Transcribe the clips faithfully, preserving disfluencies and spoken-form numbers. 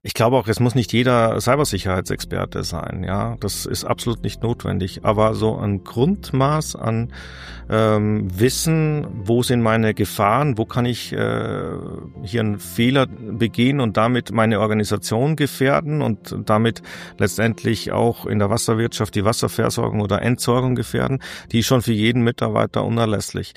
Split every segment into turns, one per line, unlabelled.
Ich glaube auch, es muss nicht jeder Cybersicherheitsexperte sein, ja. Das ist absolut nicht notwendig. Aber so ein Grundmaß an ähm, Wissen, wo sind meine Gefahren, wo kann ich äh, hier einen Fehler begehen und damit meine Organisation gefährden und damit letztendlich auch in der Wasserwirtschaft die Wasserversorgung oder Entsorgung gefährden, die ist schon für jeden Mitarbeiter unerlässlich.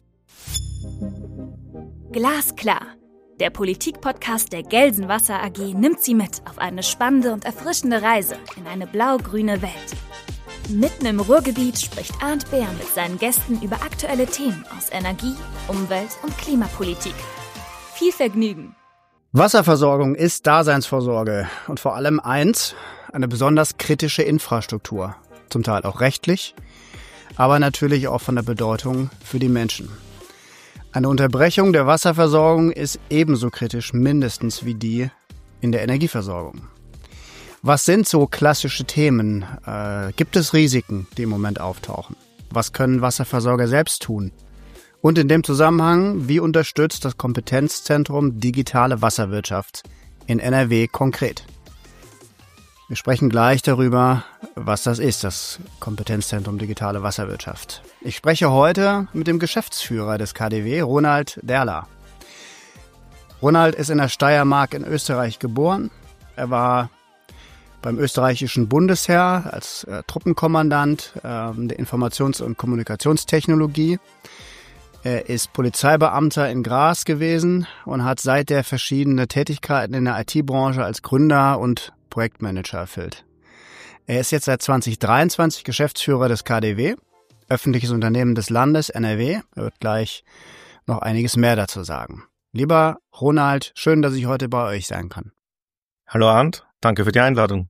Glasklar. Der Politik-Podcast der Gelsenwasser A G nimmt Sie mit auf eine spannende und erfrischende Reise in eine blau-grüne Welt. Mitten im Ruhrgebiet spricht Arndt Beer mit seinen Gästen über aktuelle Themen aus Energie, Umwelt und Klimapolitik. Viel Vergnügen!
Wasserversorgung ist Daseinsvorsorge und vor allem eins, eine besonders kritische Infrastruktur. Zum Teil auch rechtlich, aber natürlich auch von der Bedeutung für die Menschen. Eine Unterbrechung der Wasserversorgung ist ebenso kritisch mindestens wie die in der Energieversorgung. Was sind so klassische Themen? Äh, gibt es Risiken, die im Moment auftauchen? Was können Wasserversorger selbst tun? Und in dem Zusammenhang, wie unterstützt das Kompetenzzentrum Digitale Wasserwirtschaft in N R W konkret? Wir sprechen gleich darüber, was das ist, das Kompetenzzentrum Digitale Wasserwirtschaft. Ich spreche heute mit dem Geschäftsführer des K D W, Ronald Derler. Ronald ist in der Steiermark in Österreich geboren. Er war beim österreichischen Bundesheer als äh, Truppenkommandant äh, der Informations- und Kommunikationstechnologie. Er ist Polizeibeamter in Graz gewesen und hat seither verschiedene Tätigkeiten in der I T-Branche als Gründer und Projektmanager erfüllt. Er ist jetzt seit zwanzig dreiundzwanzig Geschäftsführer des K D W, öffentliches Unternehmen des Landes N R W. Er wird gleich noch einiges mehr dazu sagen. Lieber Ronald, schön, dass ich heute bei euch sein kann.
Hallo Arndt, danke für die Einladung.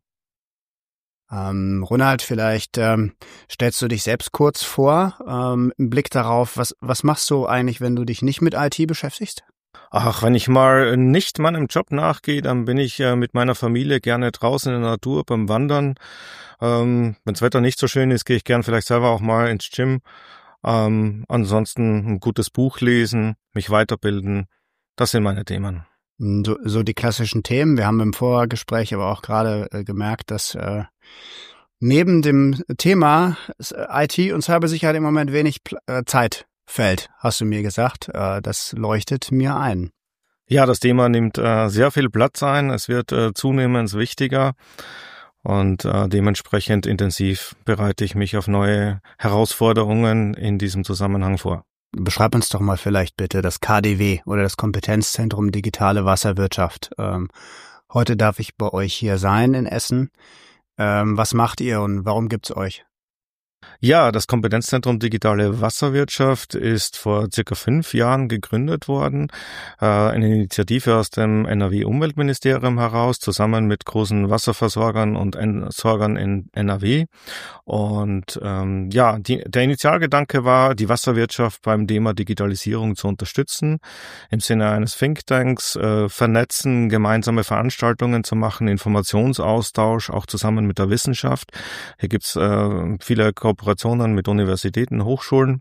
Ähm, Ronald, vielleicht ähm, stellst du dich selbst kurz vor, ähm, im Blick darauf, was, was machst du eigentlich, wenn du dich nicht mit I T beschäftigst?
Ach, wenn ich mal nicht meinem Job nachgehe, dann bin ich äh, mit meiner Familie gerne draußen in der Natur beim Wandern. Ähm, wenn das Wetter nicht so schön ist, gehe ich gern vielleicht selber auch mal ins Gym. Ähm, ansonsten ein gutes Buch lesen, mich weiterbilden. Das sind meine Themen.
So, so die klassischen Themen. Wir haben im Vorgespräch aber auch gerade äh, gemerkt, dass äh, neben dem Thema I T und Cybersicherheit im Moment wenig äh, Zeit fällt, hast du mir gesagt. Äh, das leuchtet mir ein.
Ja, das Thema nimmt äh, sehr viel Platz ein. Es wird äh, zunehmend wichtiger und äh, dementsprechend intensiv bereite ich mich auf neue Herausforderungen in diesem Zusammenhang vor.
Beschreib uns doch mal vielleicht bitte das K D W oder das Kompetenzzentrum Digitale Wasserwirtschaft. Ähm, heute darf ich bei euch hier sein in Essen. Ähm, was macht ihr und warum gibt's euch?
Ja, das Kompetenzzentrum Digitale Wasserwirtschaft ist vor circa fünf Jahren gegründet worden. Äh, eine Initiative aus dem N R W-Umweltministerium heraus, zusammen mit großen Wasserversorgern und Entsorgern in N R W. Und ähm, ja, die, der Initialgedanke war, die Wasserwirtschaft beim Thema Digitalisierung zu unterstützen, im Sinne eines Thinktanks, äh, vernetzen, gemeinsame Veranstaltungen zu machen, Informationsaustausch, auch zusammen mit der Wissenschaft. Hier gibt's äh, viele Kooperationen mit Universitäten, Hochschulen.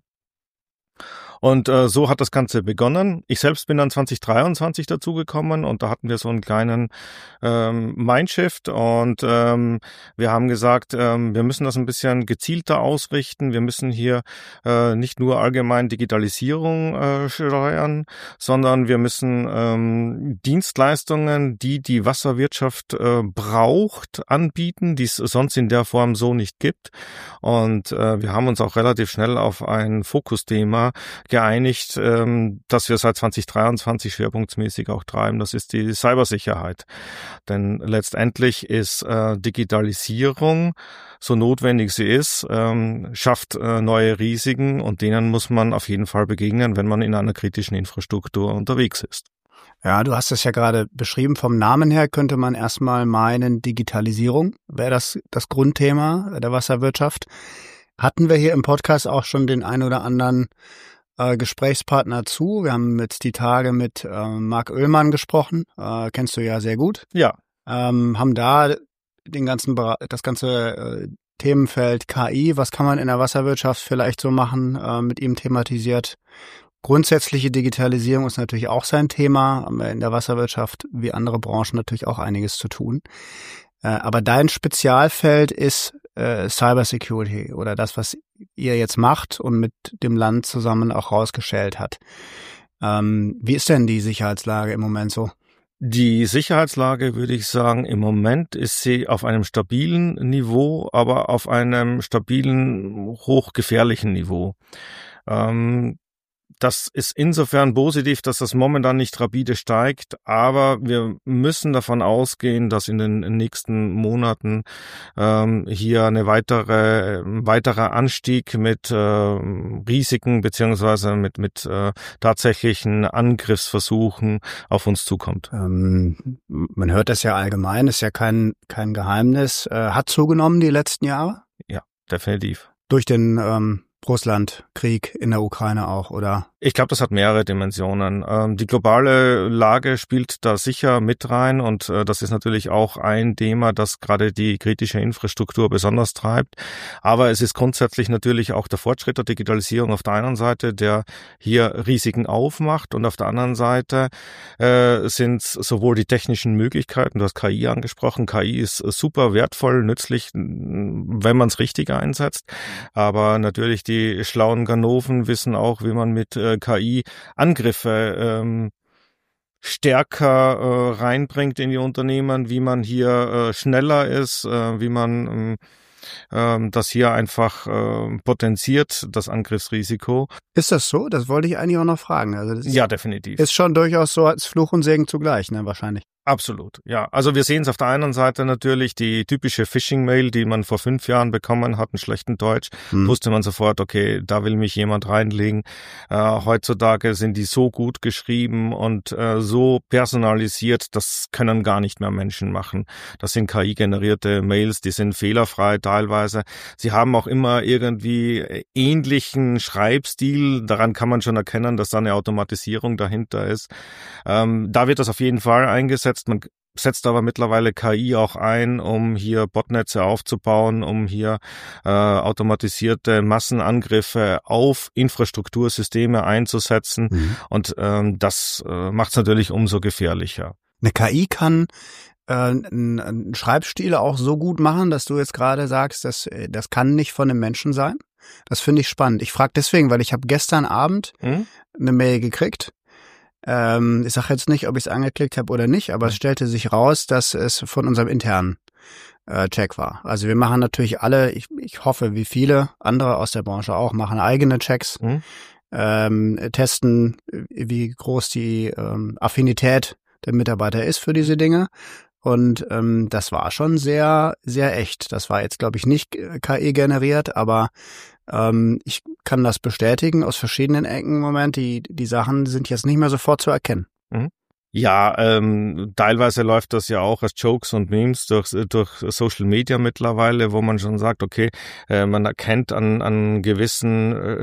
Und äh, so hat das Ganze begonnen. Ich selbst bin dann zwanzig dreiundzwanzig dazugekommen und da hatten wir so einen kleinen ähm, Mindshift und ähm, wir haben gesagt, ähm, wir müssen das ein bisschen gezielter ausrichten. Wir müssen hier äh, nicht nur allgemein Digitalisierung äh, steuern, sondern wir müssen ähm, Dienstleistungen, die die Wasserwirtschaft äh, braucht, anbieten, die es sonst in der Form so nicht gibt. Und äh, wir haben uns auch relativ schnell auf ein Fokusthema geeinigt, ähm, dass wir seit zwanzig dreiundzwanzig schwerpunktmäßig auch treiben. Das ist die Cybersicherheit. Denn letztendlich ist äh, Digitalisierung, so notwendig sie ist, ähm, schafft äh, neue Risiken und denen muss man auf jeden Fall begegnen, wenn man in einer kritischen Infrastruktur unterwegs ist.
Ja, du hast es ja gerade beschrieben. Vom Namen her könnte man erstmal meinen, Digitalisierung wäre das, das Grundthema der Wasserwirtschaft. Hatten wir hier im Podcast auch schon den ein oder anderen Äh, Gesprächspartner zu. Wir haben jetzt die Tage mit äh, Marc Oehlmann gesprochen, äh, kennst du ja sehr gut.
Ja.
Ähm, haben da den ganzen das ganze äh, Themenfeld K I, was kann man in der Wasserwirtschaft vielleicht so machen, äh, mit ihm thematisiert. Grundsätzliche Digitalisierung ist natürlich auch sein Thema. Haben wir in der Wasserwirtschaft wie andere Branchen natürlich auch einiges zu tun. Aber dein Spezialfeld ist äh, Cybersecurity oder das, was ihr jetzt macht und mit dem Land zusammen auch rausgestellt hat. Ähm, wie ist denn die Sicherheitslage im Moment so?
Die Sicherheitslage, würde ich sagen, im Moment ist sie auf einem stabilen Niveau, aber auf einem stabilen, hochgefährlichen Niveau. Ähm, Das ist insofern positiv, dass das momentan nicht rapide steigt, aber wir müssen davon ausgehen, dass in den nächsten Monaten ähm, hier eine weitere ein weiterer Anstieg mit äh, Risiken beziehungsweise mit mit äh, tatsächlichen Angriffsversuchen auf uns zukommt.
Ähm, man hört das ja allgemein, ist ja kein kein Geheimnis. Äh, hat zugenommen die letzten Jahre?
Ja, definitiv.
Durch den ähm Russlandkrieg in der Ukraine auch, oder?
Ich glaube, das hat mehrere Dimensionen. Ähm, die globale Lage spielt da sicher mit rein und äh, das ist natürlich auch ein Thema, das gerade die kritische Infrastruktur besonders treibt. Aber es ist grundsätzlich natürlich auch der Fortschritt der Digitalisierung auf der einen Seite, der hier Risiken aufmacht und auf der anderen Seite äh, sind es sowohl die technischen Möglichkeiten, du hast K I angesprochen, K I ist super wertvoll, nützlich, wenn man es richtig einsetzt, aber natürlich die Die schlauen Ganoven wissen auch, wie man mit äh, K I Angriffe ähm, stärker äh, reinbringt in die Unternehmen, wie man hier äh, schneller ist, äh, wie man ähm, das hier einfach äh, potenziert, das Angriffsrisiko.
Ist das so? Das wollte ich eigentlich auch noch fragen. Also das ist,
ja, definitiv.
Ist schon durchaus so als Fluch und Segen zugleich, ne, wahrscheinlich.
Absolut, ja. Also wir sehen es auf der einen Seite natürlich, die typische Phishing-Mail, die man vor fünf Jahren bekommen hat, in schlechtem Deutsch, hm. wusste man sofort, okay, da will mich jemand reinlegen. Äh, heutzutage sind die so gut geschrieben und äh, so personalisiert, das können gar nicht mehr Menschen machen. Das sind K I-generierte Mails, die sind fehlerfrei teilweise. Sie haben auch immer irgendwie ähnlichen Schreibstil, daran kann man schon erkennen, dass da eine Automatisierung dahinter ist. Ähm, da wird das auf jeden Fall eingesetzt. Man setzt aber mittlerweile K I auch ein, um hier Botnetze aufzubauen, um hier äh, automatisierte Massenangriffe auf Infrastruktursysteme einzusetzen. Mhm. Und ähm, das äh, macht es natürlich umso gefährlicher.
Eine K I kann äh, einen Schreibstil auch so gut machen, dass du jetzt gerade sagst, dass das kann nicht von einem Menschen sein. Das finde ich spannend. Ich frage deswegen, weil ich habe gestern Abend mhm. eine Mail gekriegt. Ähm, ich sage jetzt nicht, ob ich es angeklickt habe oder nicht, aber es stellte sich raus, dass es von unserem internen äh, Check war. Also wir machen natürlich alle, ich, ich hoffe, wie viele andere aus der Branche auch, machen eigene Checks, mhm. ähm, testen, wie groß die ähm, Affinität der Mitarbeiter ist für diese Dinge. Und ähm, das war schon sehr, sehr echt. Das war jetzt, glaube ich, nicht K I generiert, aber ähm, ich kann das bestätigen aus verschiedenen Ecken im Moment. Die, die Sachen sind jetzt nicht mehr sofort zu erkennen.
Mhm. Ja, ähm, teilweise läuft das ja auch als Jokes und Memes durch, durch Social Media mittlerweile, wo man schon sagt, okay, äh, man erkennt an, an gewissen äh,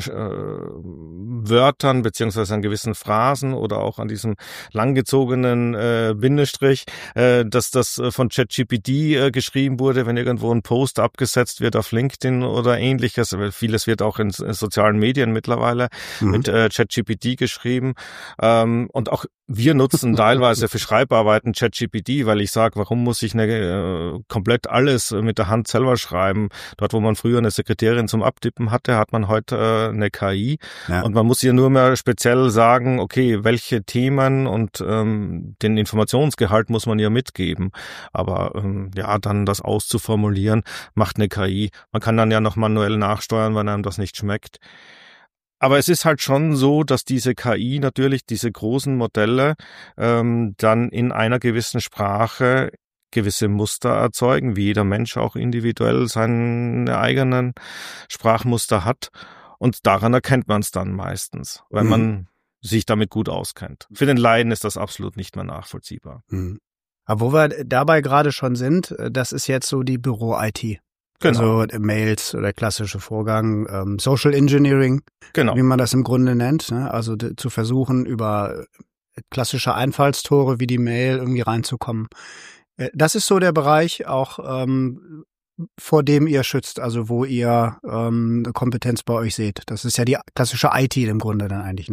Wörtern beziehungsweise an gewissen Phrasen oder auch an diesem langgezogenen äh, Bindestrich, äh, dass das von ChatGPT äh, geschrieben wurde, wenn irgendwo ein Post abgesetzt wird auf LinkedIn oder ähnliches. Vieles wird auch in, in sozialen Medien mittlerweile mhm. mit äh, ChatGPT geschrieben. Ähm, und auch wir nutzen teilweise für Schreibarbeiten ChatGPT, weil ich sage, warum muss ich eine, äh, komplett alles mit der Hand selber schreiben? Dort, wo man früher eine Sekretärin zum Abtippen hatte, hat man heute äh, eine K I. Ja. Und man muss ihr nur mehr speziell sagen, okay, welche Themen und ähm, den Informationsgehalt muss man ihr mitgeben. Aber ähm, ja, dann das auszuformulieren, macht eine K I. Man kann dann ja noch manuell nachsteuern, wenn einem das nicht schmeckt. Aber es ist halt schon so, dass diese K I natürlich, diese großen Modelle, ähm, dann in einer gewissen Sprache gewisse Muster erzeugen, wie jeder Mensch auch individuell seine eigenen Sprachmuster hat. Und daran erkennt man es dann meistens, weil mhm. man sich damit gut auskennt. Für den Laien ist das absolut nicht mehr nachvollziehbar.
Mhm. Aber wo wir dabei gerade schon sind, das ist jetzt so die Büro-I T.
Genau.
Also Mails oder klassische Vorgang, ähm, Social Engineering,
genau.
wie man das im Grunde nennt. Ne? Also d- zu versuchen, über klassische Einfallstore wie die Mail irgendwie reinzukommen. Äh, das ist so der Bereich auch, ähm, vor dem ihr schützt, also wo ihr ähm, eine Kompetenz bei euch seht. Das ist ja die klassische I T im Grunde dann eigentlich, ne?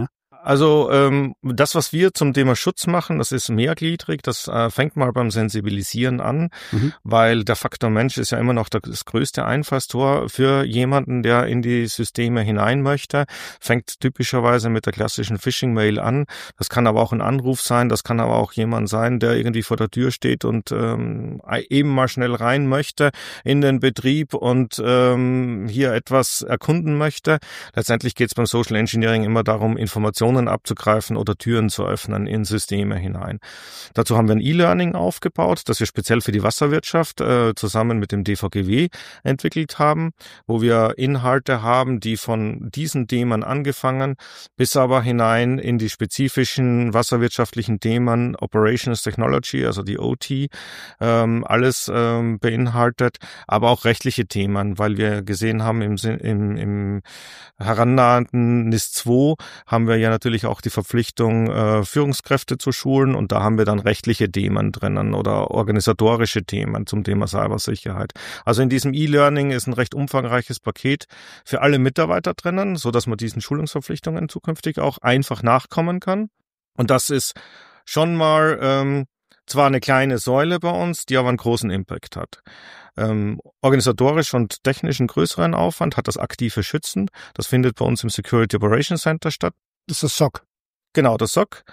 Also ähm, das, was wir zum Thema Schutz machen, das ist mehrgliedrig. Das äh, fängt mal beim Sensibilisieren an, mhm. weil der Faktor Mensch ist ja immer noch das größte Einfallstor für jemanden, der in die Systeme hinein möchte. Fängt typischerweise mit der klassischen Phishing-Mail an. Das kann aber auch ein Anruf sein, das kann aber auch jemand sein, der irgendwie vor der Tür steht und ähm, eben mal schnell rein möchte in den Betrieb und ähm, hier etwas erkunden möchte. Letztendlich geht es beim Social Engineering immer darum, Informationen abzugreifen oder Türen zu öffnen in Systeme hinein. Dazu haben wir ein E-Learning aufgebaut, das wir speziell für die Wasserwirtschaft äh, zusammen mit dem D V G W entwickelt haben, wo wir Inhalte haben, die von diesen Themen angefangen bis aber hinein in die spezifischen wasserwirtschaftlichen Themen Operations Technology, also die O T, ähm, alles ähm, beinhaltet, aber auch rechtliche Themen, weil wir gesehen haben, im, im, im herannahenden N I S zwei haben wir ja natürlich auch die Verpflichtung, äh, Führungskräfte zu schulen und da haben wir dann rechtliche Themen drinnen oder organisatorische Themen zum Thema Cybersicherheit. Also in diesem E-Learning ist ein recht umfangreiches Paket für alle Mitarbeiter drinnen, so dass man diesen Schulungsverpflichtungen zukünftig auch einfach nachkommen kann. Und das ist schon mal ähm, zwar eine kleine Säule bei uns, die aber einen großen Impact hat. Ähm, organisatorisch und technischen größeren Aufwand hat das aktive Schützen. Das findet bei uns im Security Operations Center statt.
Das ist das S O C.
Genau, das S O C.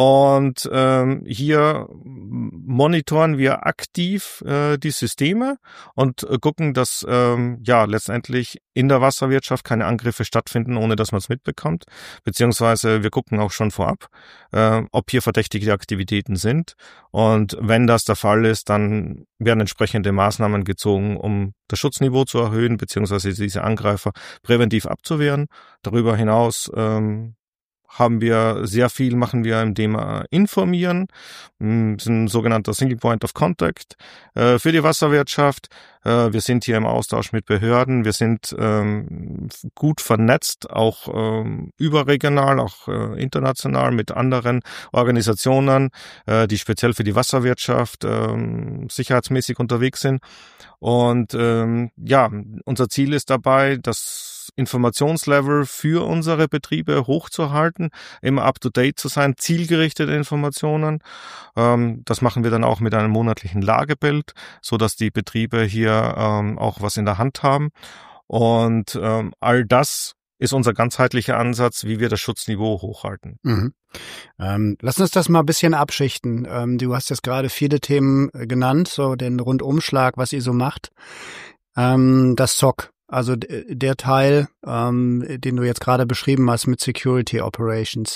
Und ähm, hier monitoren wir aktiv äh, die Systeme und äh, gucken, dass ähm, ja letztendlich in der Wasserwirtschaft keine Angriffe stattfinden, ohne dass man es mitbekommt. Beziehungsweise wir gucken auch schon vorab, äh, ob hier verdächtige Aktivitäten sind. Und wenn das der Fall ist, dann werden entsprechende Maßnahmen gezogen, um das Schutzniveau zu erhöhen, beziehungsweise diese Angreifer präventiv abzuwehren. Darüber hinaus ähm, haben wir sehr viel, machen wir im Thema Informieren. Das ist ein sogenannter Single Point of Contact äh, für die Wasserwirtschaft. Äh, wir sind hier im Austausch mit Behörden. Wir sind ähm, gut vernetzt, auch ähm, überregional, auch äh, international mit anderen Organisationen, äh, die speziell für die Wasserwirtschaft äh, sicherheitsmäßig unterwegs sind. Und ähm, ja, unser Ziel ist dabei, das Informationslevel für unsere Betriebe hochzuhalten, immer up-to-date zu sein, zielgerichtete Informationen. Ähm, das machen wir dann auch mit einem monatlichen Lagebild, so dass die Betriebe hier ähm, auch was in der Hand haben. Und ähm, all das ist unser ganzheitlicher Ansatz, wie wir das Schutzniveau hochhalten.
Mhm. Ähm, lass uns das mal ein bisschen abschichten. Ähm, du hast jetzt gerade viele Themen genannt, so den Rundumschlag, was ihr so macht. Ähm, das S O C. Also der Teil, ähm, den du jetzt gerade beschrieben hast mit Security Operations.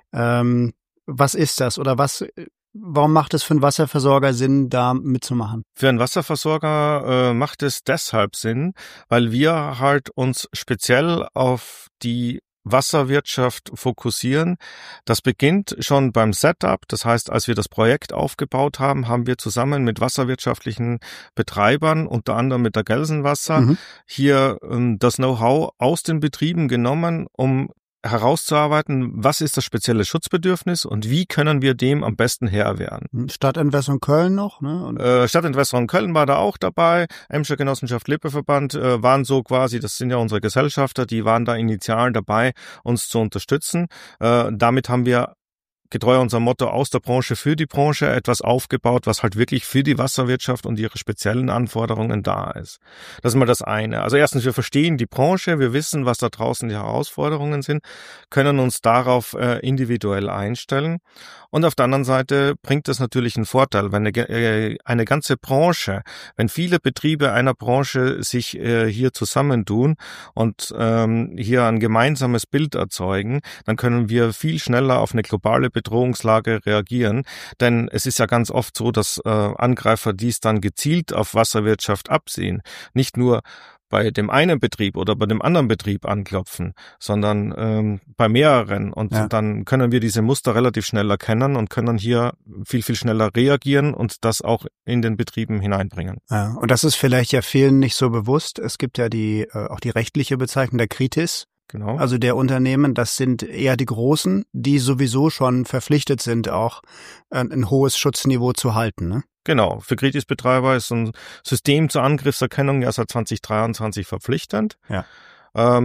Ähm, was ist das oder was? Warum macht es für einen Wasserversorger Sinn, da mitzumachen?
Für einen Wasserversorger äh, macht es deshalb Sinn, weil wir halt uns speziell auf die Wasserwirtschaft fokussieren. Das beginnt schon beim Setup. Das heißt, als wir das Projekt aufgebaut haben, haben wir zusammen mit wasserwirtschaftlichen Betreibern, unter anderem mit der Gelsenwasser, mhm. hier ähm, das Know-how aus den Betrieben genommen, um herauszuarbeiten, was ist das spezielle Schutzbedürfnis und wie können wir dem am besten Herr werden.
Stadtentwässerung Köln noch, ne? Und
äh, Stadtentwässerung Köln war da auch dabei, Emscher Genossenschaft Lippeverband äh, waren so quasi, das sind ja unsere Gesellschafter, die waren da initial dabei, uns zu unterstützen. Äh, damit haben wir getreu unserem Motto aus der Branche für die Branche etwas aufgebaut, was halt wirklich für die Wasserwirtschaft und ihre speziellen Anforderungen da ist. Das ist mal das eine. Also erstens, wir verstehen die Branche, wir wissen, was da draußen die Herausforderungen sind, können uns darauf äh, individuell einstellen. Und auf der anderen Seite bringt das natürlich einen Vorteil, wenn eine, äh, eine ganze Branche, wenn viele Betriebe einer Branche sich äh, hier zusammentun und ähm, hier ein gemeinsames Bild erzeugen, dann können wir viel schneller auf eine globale Bedrohungslage reagieren. Denn es ist ja ganz oft so, dass äh, Angreifer dies dann gezielt auf Wasserwirtschaft absehen. Nicht nur bei dem einen Betrieb oder bei dem anderen Betrieb anklopfen, sondern ähm, bei mehreren. Und ja. dann können wir diese Muster relativ schnell erkennen und können hier viel, viel schneller reagieren und das auch in den Betrieben hineinbringen.
Ja, und das ist vielleicht ja vielen nicht so bewusst. Es gibt ja die äh, auch die rechtliche Bezeichnung der Kritis.
Genau.
Also der Unternehmen, das sind eher die Großen, die sowieso schon verpflichtet sind, auch ein, ein hohes Schutzniveau zu halten, ne?
Genau. Für Kritis-Betreiber ist ein System zur Angriffserkennung ja seit zwanzig dreiundzwanzig verpflichtend.
Ja.
Ähm,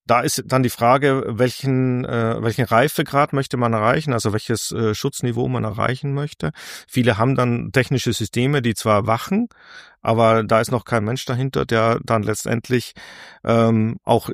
Da ist dann die Frage, welchen äh, welchen Reifegrad möchte man erreichen, also welches äh, Schutzniveau man erreichen möchte. Viele haben dann technische Systeme, die zwar wachen, aber da ist noch kein Mensch dahinter, der dann letztendlich ähm, auch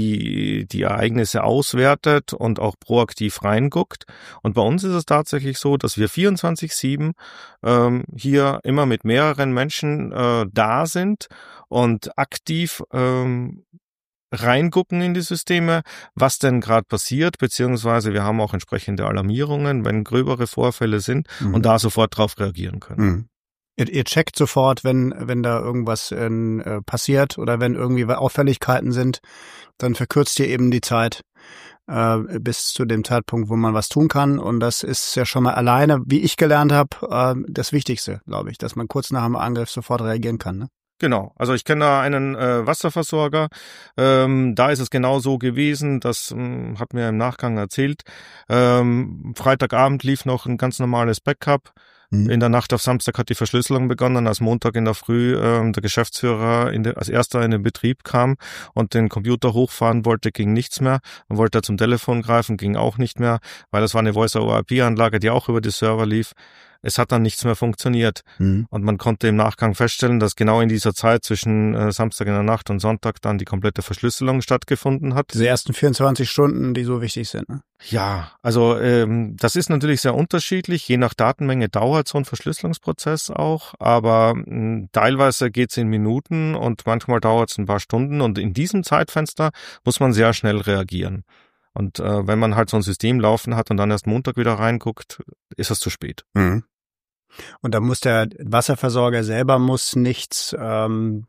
die die Ereignisse auswertet und auch proaktiv reinguckt. Und bei uns ist es tatsächlich so, dass wir vierundzwanzig sieben ähm, hier immer mit mehreren Menschen äh, da sind und aktiv ähm, reingucken in die Systeme, was denn gerade passiert, beziehungsweise wir haben auch entsprechende Alarmierungen, wenn gröbere Vorfälle sind mhm. und da sofort drauf reagieren können.
Mhm. Ihr, ihr checkt sofort, wenn wenn da irgendwas äh, passiert oder wenn irgendwie Auffälligkeiten sind, dann verkürzt ihr eben die Zeit äh, bis zu dem Zeitpunkt, wo man was tun kann. Und das ist ja schon mal alleine, wie ich gelernt habe, äh, das Wichtigste, glaube ich, dass man kurz nach dem Angriff sofort reagieren kann, ne?
Genau, also ich kenne da einen äh, Wasserversorger, ähm, da ist es genau so gewesen, das ähm, hat mir im Nachgang erzählt, ähm, Freitagabend lief noch ein ganz normales Backup, mhm. in der Nacht auf Samstag hat die Verschlüsselung begonnen, als Montag in der Früh ähm, der Geschäftsführer in de, als erster in den Betrieb kam und den Computer hochfahren wollte, ging nichts mehr, dann wollte er zum Telefon greifen, ging auch nicht mehr, weil das war eine Voice-over I P-Anlage, die auch über die Server lief. Es hat dann nichts mehr funktioniert. Mhm. Und man konnte im Nachgang feststellen, dass genau in dieser Zeit zwischen äh, Samstag in der Nacht und Sonntag dann die komplette Verschlüsselung stattgefunden hat.
Diese ersten vierundzwanzig Stunden, die so wichtig sind, ne?
Ja, also ähm, das ist natürlich sehr unterschiedlich. Je nach Datenmenge dauert so ein Verschlüsselungsprozess auch, aber mh, teilweise geht's in Minuten und manchmal dauert es ein paar Stunden. Und in diesem Zeitfenster muss man sehr schnell reagieren. Und äh, wenn man halt so ein System laufen hat und dann erst Montag wieder reinguckt, ist es zu spät.
Mhm. Und da muss der Wasserversorger selber muss nichts ähm,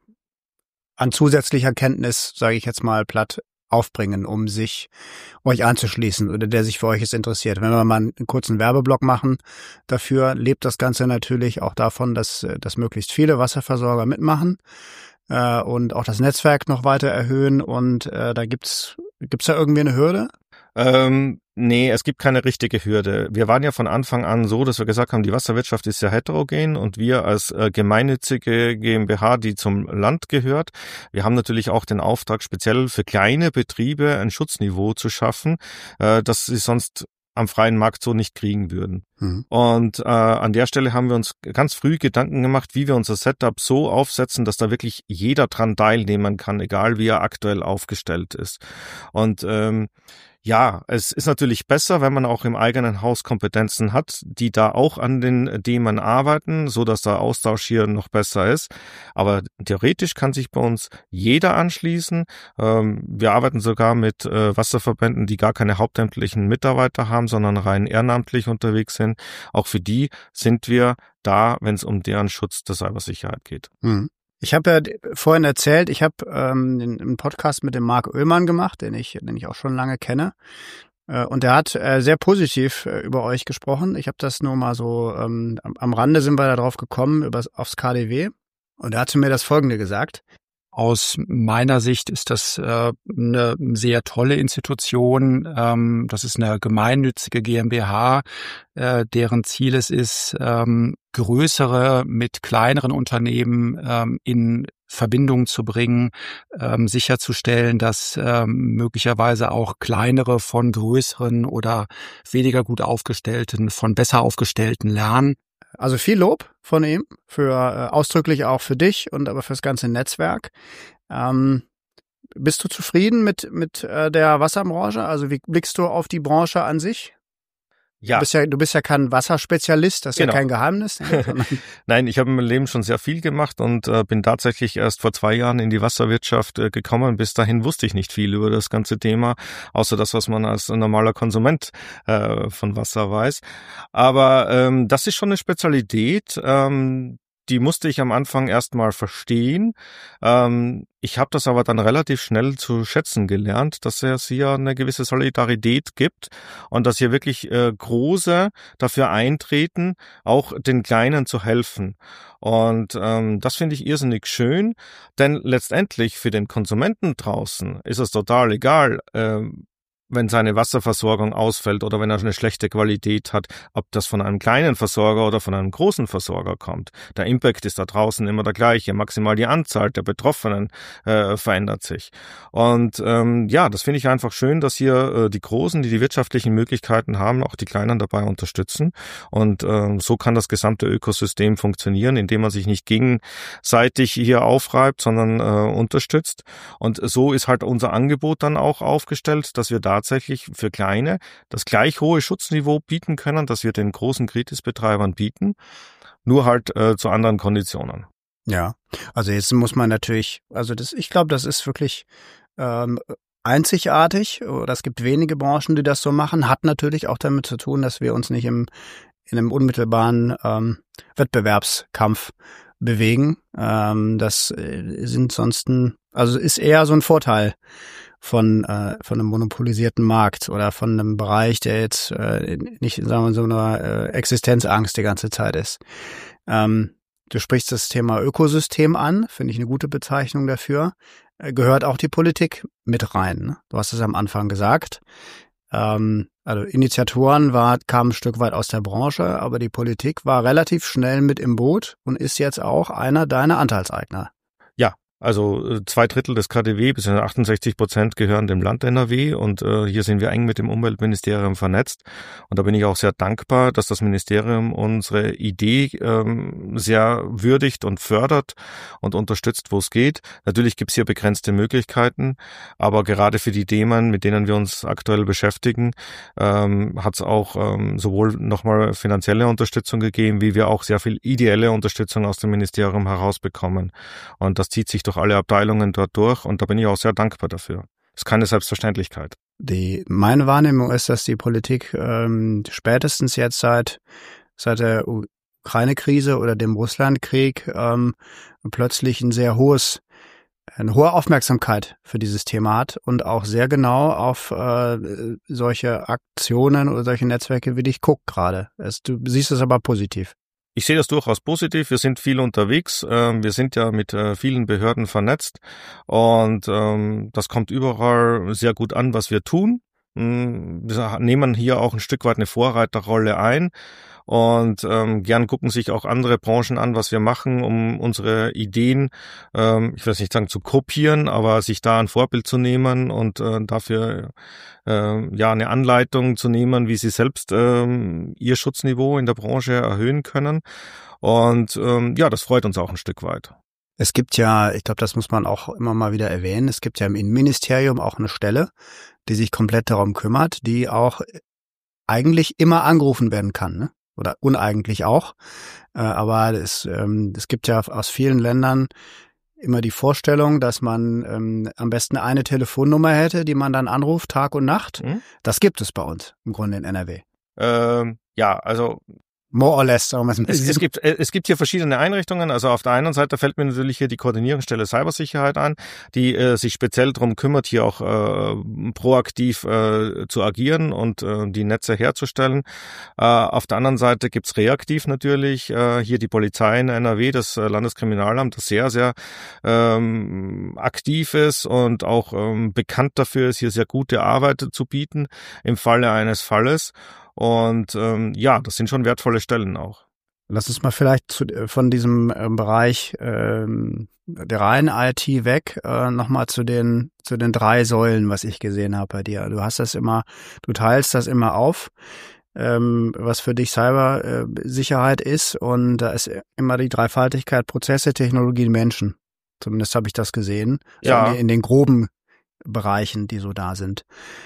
an zusätzlicher Kenntnis, sage ich jetzt mal platt, aufbringen, um sich euch anzuschließen oder der sich für euch jetzt interessiert. Wenn wir mal einen kurzen Werbeblock machen dafür, lebt das Ganze natürlich auch davon, dass, dass möglichst viele Wasserversorger mitmachen äh, und auch das Netzwerk noch weiter erhöhen. Und äh, da gibt's gibt's da irgendwie eine Hürde?
Ähm, nee, es gibt keine richtige Hürde. Wir waren ja von Anfang an so, dass wir gesagt haben, die Wasserwirtschaft ist sehr heterogen und wir als äh, gemeinnützige GmbH, die zum Land gehört, wir haben natürlich auch den Auftrag, speziell für kleine Betriebe ein Schutzniveau zu schaffen, äh, das sie sonst am freien Markt so nicht kriegen würden. Mhm. Und äh, an der Stelle haben wir uns ganz früh Gedanken gemacht, wie wir unser Setup so aufsetzen, dass da wirklich jeder dran teilnehmen kann, egal wie er aktuell aufgestellt ist. Und ähm, ja, es ist natürlich besser, wenn man auch im eigenen Haus Kompetenzen hat, die da auch an den Themen arbeiten, so dass der Austausch hier noch besser ist. Aber theoretisch kann sich bei uns jeder anschließen. Wir arbeiten sogar mit Wasserverbänden, die gar keine hauptamtlichen Mitarbeiter haben, sondern rein ehrenamtlich unterwegs sind. Auch für die sind wir da, wenn es um deren Schutz der Cybersicherheit geht.
Mhm. Ich habe ja vorhin erzählt, ich habe ähm, einen Podcast mit dem Marc Oehlmann gemacht, den ich, den ich auch schon lange kenne. Äh, und der hat äh, sehr positiv äh, über euch gesprochen. Ich habe das nur mal so, ähm, am, am Rande sind wir da drauf gekommen, über, aufs K D W. Und er hat zu mir das Folgende gesagt.
Aus meiner Sicht ist das äh, eine sehr tolle Institution. Ähm, das ist eine gemeinnützige GmbH, äh, deren Ziel es ist, ähm, größere mit kleineren Unternehmen ähm, in Verbindung zu bringen, ähm, sicherzustellen, dass ähm, möglicherweise auch kleinere von größeren oder weniger gut aufgestellten von besser aufgestellten lernen.
Also viel Lob von ihm, für äh, ausdrücklich auch für dich und aber fürs ganze Netzwerk. Ähm, bist du zufrieden mit mit äh, der Wasserbranche? Also wie blickst du auf die Branche an sich?
Ja.
Du bist ja, du bist ja kein Wasserspezialist, das ist
genau.
ja kein Geheimnis.
Nein, ich habe in meinem Leben schon sehr viel gemacht und äh, bin tatsächlich erst vor zwei Jahren in die Wasserwirtschaft äh, gekommen. Bis dahin wusste ich nicht viel über das ganze Thema, außer das, was man als normaler Konsument äh, von Wasser weiß. Aber ähm, das ist schon eine Spezialität. Ähm, Die musste ich am Anfang erstmal verstehen. Ähm, ich habe das aber dann relativ schnell zu schätzen gelernt, dass es hier eine gewisse Solidarität gibt und dass hier wirklich äh, Große dafür eintreten, auch den Kleinen zu helfen. Und ähm, das finde ich irrsinnig schön, denn letztendlich für den Konsumenten draußen ist es total egal, ähm, wenn seine Wasserversorgung ausfällt oder wenn er eine schlechte Qualität hat, ob das von einem kleinen Versorger oder von einem großen Versorger kommt. Der Impact ist da draußen immer der gleiche. Maximal die Anzahl der Betroffenen äh, verändert sich. Und ähm, ja, das finde ich einfach schön, dass hier äh, die Großen, die die wirtschaftlichen Möglichkeiten haben, auch die Kleinen dabei unterstützen. Und äh, so kann das gesamte Ökosystem funktionieren, indem man sich nicht gegenseitig hier aufreibt, sondern äh, unterstützt. Und so ist halt unser Angebot dann auch aufgestellt, dass wir tatsächlich für Kleine das gleich hohe Schutzniveau bieten können, das wir den großen Kritisbetreibern bieten, nur halt äh, zu anderen Konditionen.
Ja, also jetzt muss man natürlich, also das, ich glaube, das ist wirklich ähm, einzigartig, oder es gibt wenige Branchen, die das so machen, hat natürlich auch damit zu tun, dass wir uns nicht im in einem unmittelbaren ähm, Wettbewerbskampf bewegen. Ähm, das sind sonst, ein, also ist eher so ein Vorteil von äh, von einem monopolisierten Markt oder von einem Bereich, der jetzt äh, nicht, sagen wir, so einer äh, Existenzangst die ganze Zeit ist. Ähm, du sprichst das Thema Ökosystem an, finde ich eine gute Bezeichnung dafür. Äh, gehört auch die Politik mit rein, ne? Du hast es am Anfang gesagt. Ähm, also Initiatoren war, kamen ein Stück weit aus der Branche, aber die Politik war relativ schnell mit im Boot und ist jetzt auch einer deiner Anteilseigner.
Ja. Also zwei Drittel des K D W, bis zu achtundsechzig Prozent gehören dem Land N R W und äh, hier sind wir eng mit dem Umweltministerium vernetzt und da bin ich auch sehr dankbar, dass das Ministerium unsere Idee ähm, sehr würdigt und fördert und unterstützt, wo es geht. Natürlich gibt es hier begrenzte Möglichkeiten, aber gerade für die Themen, mit denen wir uns aktuell beschäftigen, ähm, hat es auch ähm, sowohl nochmal finanzielle Unterstützung gegeben, wie wir auch sehr viel ideelle Unterstützung aus dem Ministerium herausbekommen und das zieht sich durch alle Abteilungen dort durch und da bin ich auch sehr dankbar dafür. Das ist keine Selbstverständlichkeit.
Die, meine Wahrnehmung ist, dass die Politik ähm, spätestens jetzt seit seit der Ukraine-Krise oder dem Russland-Krieg ähm, plötzlich ein sehr hohes, eine hohe Aufmerksamkeit für dieses Thema hat und auch sehr genau auf äh, solche Aktionen oder solche Netzwerke wie dich guckt gerade. Du siehst es aber positiv.
Ich sehe das durchaus positiv. Wir sind viel unterwegs. Wir sind ja mit vielen Behörden vernetzt und das kommt überall sehr gut an, was wir tun. Wir nehmen hier auch ein Stück weit eine Vorreiterrolle ein und ähm, gern gucken sich auch andere Branchen an, was wir machen, um unsere Ideen, ähm, ich will nicht sagen zu kopieren, aber sich da ein Vorbild zu nehmen und äh, dafür äh, ja eine Anleitung zu nehmen, wie sie selbst ähm, ihr Schutzniveau in der Branche erhöhen können. Und ähm, ja, das freut uns auch ein Stück weit.
Es gibt ja, ich glaube, das muss man auch immer mal wieder erwähnen, es gibt ja im Innenministerium auch eine Stelle, die sich komplett darum kümmert, die auch eigentlich immer angerufen werden kann, ne? Oder uneigentlich auch. Äh, aber es, ähm, es gibt ja aus vielen Ländern immer die Vorstellung, dass man ähm, am besten eine Telefonnummer hätte, die man dann anruft, Tag und Nacht. Mhm. Das gibt es bei uns im Grunde in N R W.
Ähm, ja, also
More or less, sagen wir
es, es gibt es gibt hier verschiedene Einrichtungen. Also auf der einen Seite fällt mir natürlich hier die Koordinierungsstelle Cybersicherheit an, die äh, sich speziell darum kümmert, hier auch äh, proaktiv äh, zu agieren und äh, die Netze herzustellen. Äh, auf der anderen Seite gibt's reaktiv natürlich äh, hier die Polizei in N R W, das äh, Landeskriminalamt, das sehr, sehr ähm, aktiv ist und auch ähm, bekannt dafür ist, hier sehr gute Arbeit zu bieten im Falle eines Falles. Und ähm, ja, das sind schon wertvolle Stellen auch.
Lass uns mal vielleicht zu, von diesem äh, Bereich ähm, der reinen I T weg äh, nochmal zu den zu den drei Säulen, was ich gesehen habe bei dir. Du hast das immer, du teilst das immer auf, ähm, was für dich Cybersicherheit äh, ist, und da ist immer die Dreifaltigkeit: Prozesse, Technologien, Menschen. Zumindest habe ich das gesehen.
Ja.
Also in, in den groben Bereichen, die so da sind.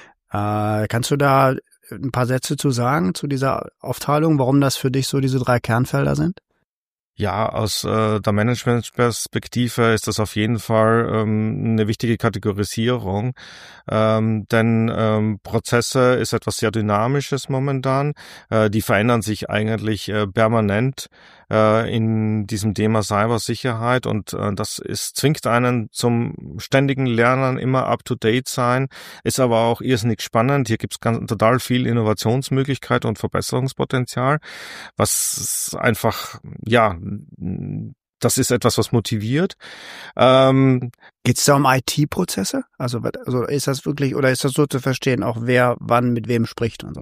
Äh, kannst du da ein paar Sätze zu sagen, zu dieser Aufteilung, warum das für dich so diese drei Kernfelder sind?
Ja, aus äh, der Managementperspektive ist das auf jeden Fall ähm, eine wichtige Kategorisierung, ähm, denn ähm, Prozesse ist etwas sehr Dynamisches momentan. Äh, die verändern sich eigentlich äh, permanent äh, in diesem Thema Cybersicherheit und äh, das ist, zwingt einen zum ständigen Lernen, immer up-to-date sein, ist aber auch irrsinnig spannend. Hier gibt es ganz, total viel Innovationsmöglichkeit und Verbesserungspotenzial, was einfach, ja, das ist etwas, was motiviert. Ähm,
Geht es da um I T-Prozesse? Also, also ist das wirklich, oder ist das so zu verstehen, auch wer wann mit wem spricht und so?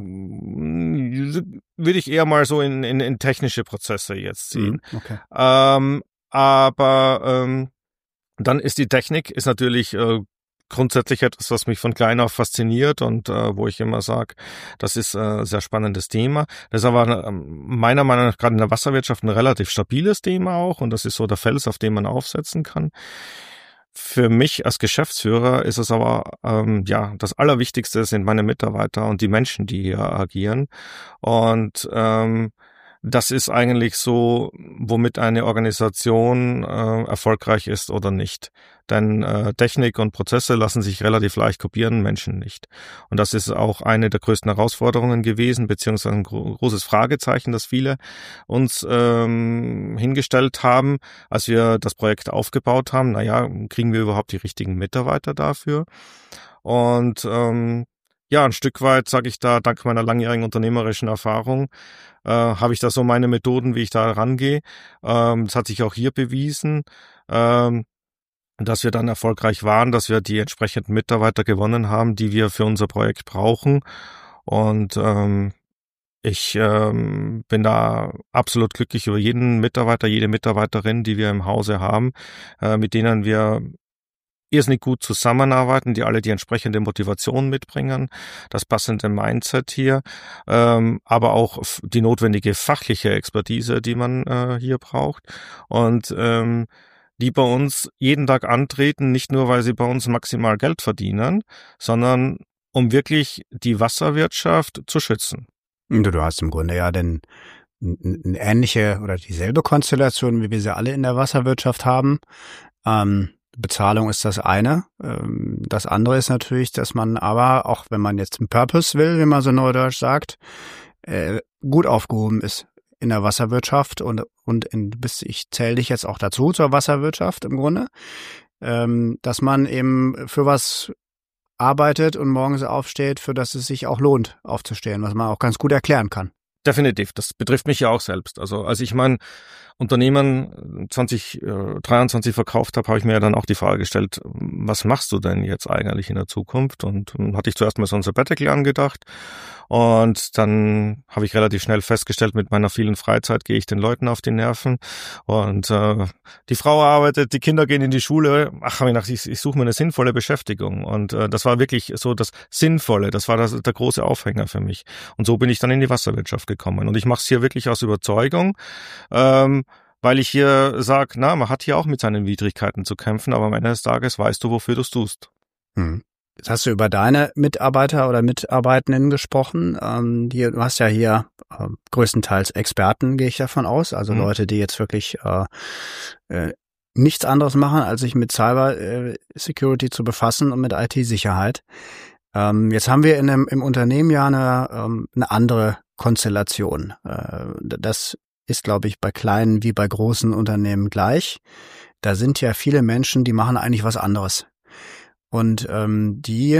Würde ich eher mal so in, in, in technische Prozesse jetzt sehen.
Mhm, okay.
Ähm, aber ähm, dann ist die Technik ist natürlich äh, grundsätzlich etwas, was mich von klein auf fasziniert und äh, wo ich immer sage, das ist ein äh, sehr spannendes Thema. Das ist aber äh, meiner Meinung nach gerade in der Wasserwirtschaft ein relativ stabiles Thema auch und das ist so der Fels, auf den man aufsetzen kann. Für mich als Geschäftsführer ist es aber, ähm, ja, das Allerwichtigste sind meine Mitarbeiter und die Menschen, die hier agieren. Und ähm, das ist eigentlich so, womit eine Organisation äh, erfolgreich ist oder nicht. Denn äh, Technik und Prozesse lassen sich relativ leicht kopieren, Menschen nicht. Und das ist auch eine der größten Herausforderungen gewesen, beziehungsweise ein gro- großes Fragezeichen, das viele uns ähm, hingestellt haben, als wir das Projekt aufgebaut haben. Naja, kriegen wir überhaupt die richtigen Mitarbeiter dafür? Und ähm, ja, ein Stück weit, sage ich da, dank meiner langjährigen unternehmerischen Erfahrung, äh, habe ich da so meine Methoden, wie ich da rangehe. Ähm, das hat sich auch hier bewiesen, ähm, dass wir dann erfolgreich waren, dass wir die entsprechenden Mitarbeiter gewonnen haben, die wir für unser Projekt brauchen. Und ähm, ich ähm, bin da absolut glücklich über jeden Mitarbeiter, jede Mitarbeiterin, die wir im Hause haben, äh, mit denen wir irrsinnig gut zusammenarbeiten, die alle die entsprechende Motivation mitbringen, das passende Mindset hier, ähm, aber auch die notwendige fachliche Expertise, die man äh, hier braucht und ähm, die bei uns jeden Tag antreten, nicht nur, weil sie bei uns maximal Geld verdienen, sondern um wirklich die Wasserwirtschaft zu schützen.
Du, du hast im Grunde ja denn eine ähnliche oder dieselbe Konstellation, wie wir sie alle in der Wasserwirtschaft haben. Ähm, Bezahlung ist das eine. Ähm, das andere ist natürlich, dass man aber, auch wenn man jetzt einen Purpose will, wie man so neudeutsch sagt, äh, gut aufgehoben ist in der Wasserwirtschaft und und in, bis ich zähle dich jetzt auch dazu zur Wasserwirtschaft im Grunde, ähm, dass man eben für was arbeitet und morgens aufsteht, für das es sich auch lohnt aufzustehen, was man auch ganz gut erklären kann.
Definitiv, das betrifft mich ja auch selbst. Also als ich mein Unternehmen zwanzig dreiundzwanzig verkauft habe, habe ich mir ja dann auch die Frage gestellt, was machst du denn jetzt eigentlich in der Zukunft? Und dann hatte ich zuerst mal so ein Sabbatical angedacht und dann habe ich relativ schnell festgestellt, mit meiner vielen Freizeit gehe ich den Leuten auf die Nerven und äh, die Frau arbeitet, die Kinder gehen in die Schule. Ach, habe ich gedacht, ich, ich suche mir eine sinnvolle Beschäftigung und äh, das war wirklich so das Sinnvolle, das war das, der große Aufhänger für mich. Und so bin ich dann in die Wasserwirtschaft gekommen und ich mache es hier wirklich aus Überzeugung, ähm, weil ich hier sage, na, man hat hier auch mit seinen Widrigkeiten zu kämpfen, aber am Ende des Tages weißt du, wofür du es tust.
Hm. Jetzt hast du über deine Mitarbeiter oder Mitarbeitenden gesprochen. Ähm, die, du hast ja hier äh, größtenteils Experten, gehe ich davon aus, also mhm. Leute, die jetzt wirklich äh, äh, nichts anderes machen, als sich mit Cyber äh, Security zu befassen und mit I T-Sicherheit. Ähm, jetzt haben wir in einem, im Unternehmen ja eine, ähm, eine andere Konstellation. Äh, das ist, glaube ich, bei kleinen wie bei großen Unternehmen gleich. Da sind ja viele Menschen, die machen eigentlich was anderes. Und ähm, die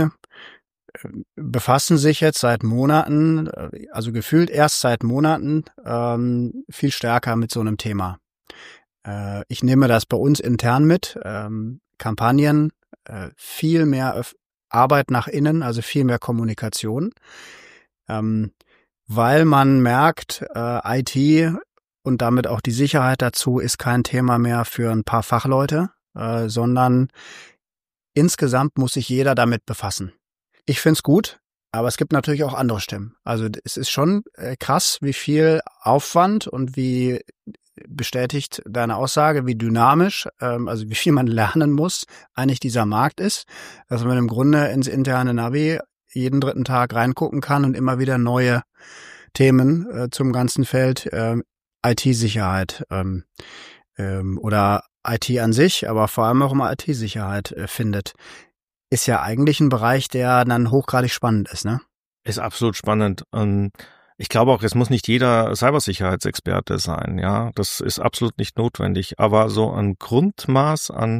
befassen sich jetzt seit Monaten, also gefühlt erst seit Monaten, ähm, viel stärker mit so einem Thema. Äh, ich nehme das bei uns intern mit. Ähm, Kampagnen, äh, viel mehr Öf- Arbeit nach innen, also viel mehr Kommunikation. Ähm, weil man merkt, äh, I T und damit auch die Sicherheit dazu ist kein Thema mehr für ein paar Fachleute, äh, sondern insgesamt muss sich jeder damit befassen. Ich find's gut, aber es gibt natürlich auch andere Stimmen. Also es ist schon äh, krass, wie viel Aufwand und wie bestätigt deine Aussage, wie dynamisch, ähm, also wie viel man lernen muss, eigentlich dieser Markt ist, dass man im Grunde ins interne Navi jeden dritten Tag reingucken kann und immer wieder neue Themen äh, zum ganzen Feld äh, I T-Sicherheit ähm, ähm, oder I T an sich, aber vor allem auch immer I T-Sicherheit äh, findet. Ist ja eigentlich ein Bereich, der dann hochgradig spannend ist, ne?
Ist absolut spannend. Und Ich glaube auch, es muss nicht jeder Cybersicherheitsexperte sein, ja. Das ist absolut nicht notwendig. Aber so ein Grundmaß an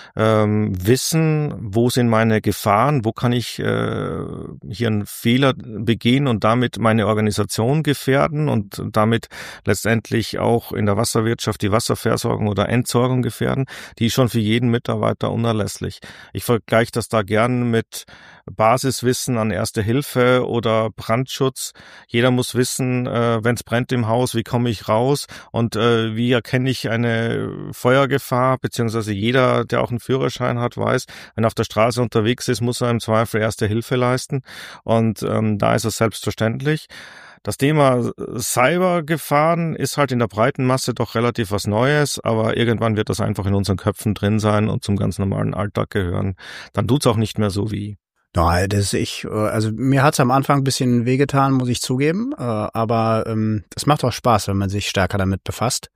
ähm, Wissen, wo sind meine Gefahren, wo kann ich äh, hier einen Fehler begehen und damit meine Organisation gefährden und damit letztendlich auch in der Wasserwirtschaft die Wasserversorgung oder Entsorgung gefährden, die ist schon für jeden Mitarbeiter unerlässlich. Ich vergleiche das da gern mit Basiswissen an Erste Hilfe oder Brandschutz. Jeder muss wissen, äh, wenn es brennt im Haus, wie komme ich raus und äh, wie erkenne ich eine Feuergefahr, beziehungsweise jeder, der auch einen Führerschein hat, weiß, wenn er auf der Straße unterwegs ist, muss er im Zweifel Erste Hilfe leisten und ähm, da ist es selbstverständlich. Das Thema Cybergefahren ist halt in der breiten Masse doch relativ was Neues, aber irgendwann wird das einfach in unseren Köpfen drin sein und zum ganz normalen Alltag gehören. Dann tut's auch nicht mehr so wie.
Nein, das ich, also mir hat's am Anfang ein bisschen wehgetan, muss ich zugeben, aber ähm, es macht auch Spaß, wenn man sich stärker damit befasst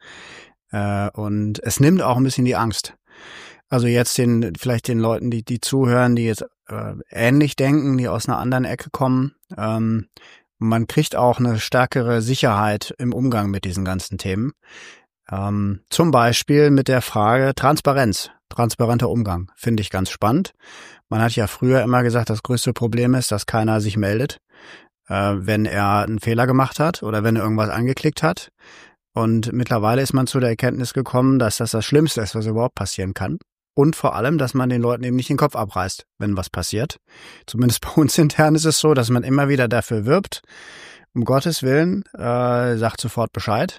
äh, und es nimmt auch ein bisschen die Angst. Also jetzt den vielleicht den Leuten, die die zuhören, die jetzt äh, ähnlich denken, die aus einer anderen Ecke kommen, ähm, man kriegt auch eine stärkere Sicherheit im Umgang mit diesen ganzen Themen. Ähm, zum Beispiel mit der Frage Transparenz, transparenter Umgang, finde ich ganz spannend. Man hat ja früher immer gesagt, das größte Problem ist, dass keiner sich meldet, äh, wenn er einen Fehler gemacht hat oder wenn er irgendwas angeklickt hat. Und mittlerweile ist man zu der Erkenntnis gekommen, dass das das Schlimmste ist, was überhaupt passieren kann. Und vor allem, dass man den Leuten eben nicht den Kopf abreißt, wenn was passiert. Zumindest bei uns intern ist es so, dass man immer wieder dafür wirbt, um Gottes Willen, äh, sagt sofort Bescheid.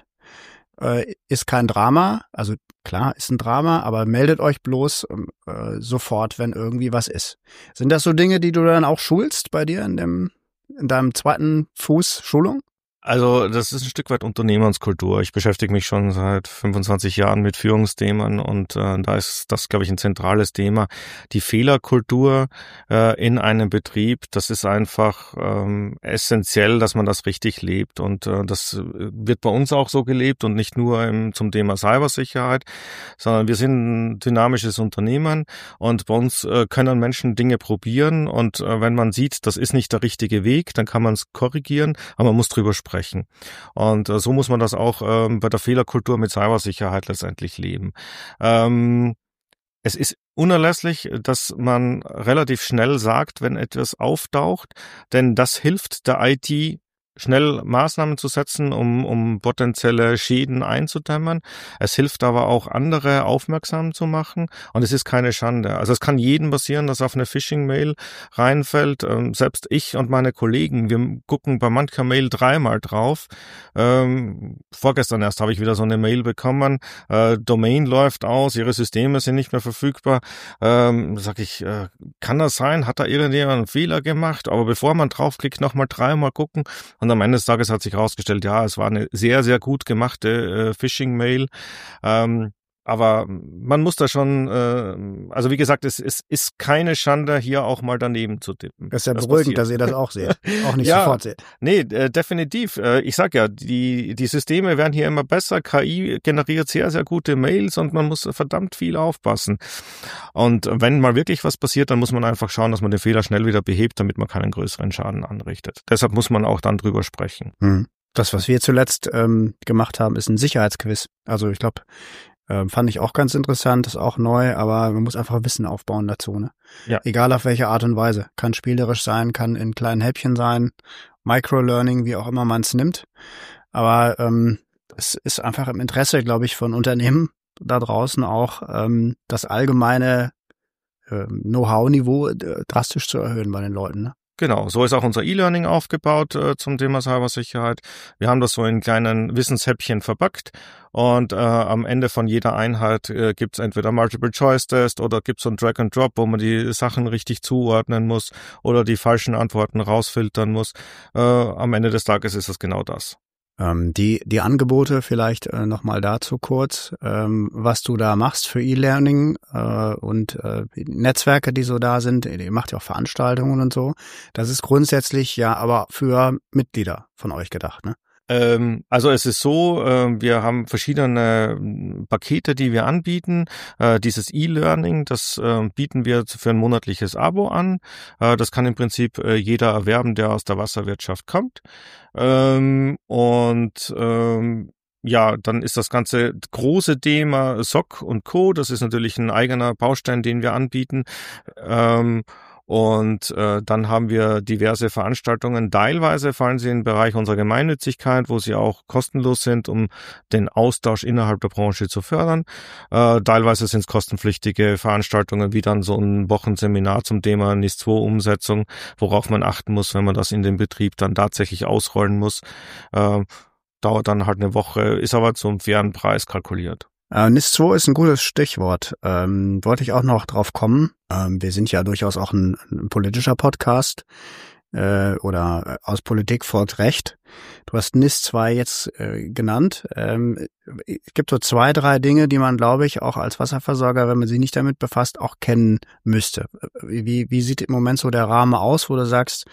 Äh, ist kein Drama, also klar, ist ein Drama, aber meldet euch bloß äh, sofort, wenn irgendwie was ist. Sind das so Dinge, die du dann auch schulst bei dir in dem in deinem zweiten Fuß Schulung?
Also das ist ein Stück weit Unternehmenskultur. Ich beschäftige mich schon seit fünfundzwanzig Jahren mit Führungsthemen und äh, da ist das, glaube ich, ein zentrales Thema. Die Fehlerkultur äh, in einem Betrieb, das ist einfach ähm, essentiell, dass man das richtig lebt und äh, das wird bei uns auch so gelebt und nicht nur im, zum Thema Cybersicherheit, sondern wir sind ein dynamisches Unternehmen und bei uns äh, können Menschen Dinge probieren und äh, wenn man sieht, das ist nicht der richtige Weg, dann kann man es korrigieren, aber man muss drüber sprechen. Und äh, so muss man das auch ähm, bei der Fehlerkultur mit Cybersicherheit letztendlich leben. Ähm, es ist unerlässlich, dass man relativ schnell sagt, wenn etwas auftaucht, denn das hilft der I T, schnell Maßnahmen zu setzen, um, um potenzielle Schäden einzudämmen. Es hilft aber auch, andere aufmerksam zu machen und es ist keine Schande. Also es kann jedem passieren, dass auf eine Phishing-Mail reinfällt. Ähm, selbst ich und meine Kollegen, wir gucken bei mancher Mail dreimal drauf. Ähm, vorgestern erst habe ich wieder so eine Mail bekommen. Äh, Domain läuft aus, ihre Systeme sind nicht mehr verfügbar. Ähm, sag ich, äh, kann das sein? Hat da irgendjemand einen Fehler gemacht? Aber bevor man draufklickt, nochmal dreimal gucken. Und am Ende des Tages hat sich herausgestellt, ja, es war eine sehr, sehr gut gemachte äh, Phishing-Mail. Ähm, aber man muss da schon, äh, also wie gesagt, es, es ist keine Schande, hier auch mal daneben zu tippen.
Das ist ja das beruhigend, passiert. Dass ihr das auch seht, auch nicht ja, sofort seht.
Nee, äh, definitiv. Äh, ich sag ja, die, die Systeme werden hier immer besser. K I generiert sehr, sehr gute Mails und man muss verdammt viel aufpassen. Und wenn mal wirklich was passiert, dann muss man einfach schauen, dass man den Fehler schnell wieder behebt, damit man keinen größeren Schaden anrichtet. Deshalb muss man auch dann drüber sprechen.
Hm. Das, was wir zuletzt ähm, gemacht haben, ist ein Sicherheitsquiz. Also ich glaube, Ähm, fand ich auch ganz interessant, ist auch neu, aber man muss einfach Wissen aufbauen dazu, ne?
Ja.
Egal auf welche Art und Weise. Kann spielerisch sein, kann in kleinen Häppchen sein, Microlearning, wie auch immer man es nimmt. Aber ähm, es ist einfach im Interesse, glaube ich, von Unternehmen da draußen auch, ähm, das allgemeine äh, Know-how-Niveau äh, drastisch zu erhöhen bei den Leuten, ne?
Genau, so ist auch unser E-Learning aufgebaut äh, zum Thema Cybersicherheit. Wir haben das so in kleinen Wissenshäppchen verpackt und äh, am Ende von jeder Einheit äh, gibt es entweder Multiple-Choice-Test oder gibt es so ein Drag-and-Drop, wo man die Sachen richtig zuordnen muss oder die falschen Antworten rausfiltern muss. Äh, am Ende des Tages ist es genau das.
Ähm, die die Angebote vielleicht äh, nochmal dazu kurz, ähm, was du da machst für E-Learning äh, und äh, die Netzwerke, die so da sind. Ihr macht ja auch Veranstaltungen und so. Das ist grundsätzlich ja aber für Mitglieder von euch gedacht, ne?
Ähm, also es ist so, äh, wir haben verschiedene Pakete, die wir anbieten. Äh, dieses E-Learning, das äh, bieten wir für ein monatliches Abo an. Äh, das kann im Prinzip äh, jeder erwerben, der aus der Wasserwirtschaft kommt. Ähm, und ähm, ja, dann ist das ganze große Thema S O C und Co. Das ist natürlich ein eigener Baustein, den wir anbieten. Ähm, Und äh, dann haben wir diverse Veranstaltungen. Teilweise fallen sie in den Bereich unserer Gemeinnützigkeit, wo sie auch kostenlos sind, um den Austausch innerhalb der Branche zu fördern. Äh, teilweise sind es kostenpflichtige Veranstaltungen, wie dann so ein Wochenseminar zum Thema N I S zwei Umsetzung, worauf man achten muss, wenn man das in den Betrieb dann tatsächlich ausrollen muss. Äh, dauert dann halt eine Woche, ist aber zum fairen Preis kalkuliert.
Äh, N I S zwei ist ein gutes Stichwort. Ähm, wollte ich auch noch drauf kommen. Ähm, wir sind ja durchaus auch ein, ein politischer Podcast äh, oder aus Politik folgt Recht. Du hast N I S zwei jetzt äh, genannt. Ähm, es gibt so zwei, drei Dinge, die man, glaube ich, auch als Wasserversorger, wenn man sich nicht damit befasst, auch kennen müsste. Wie, wie sieht im Moment so der Rahmen aus, wo du sagst,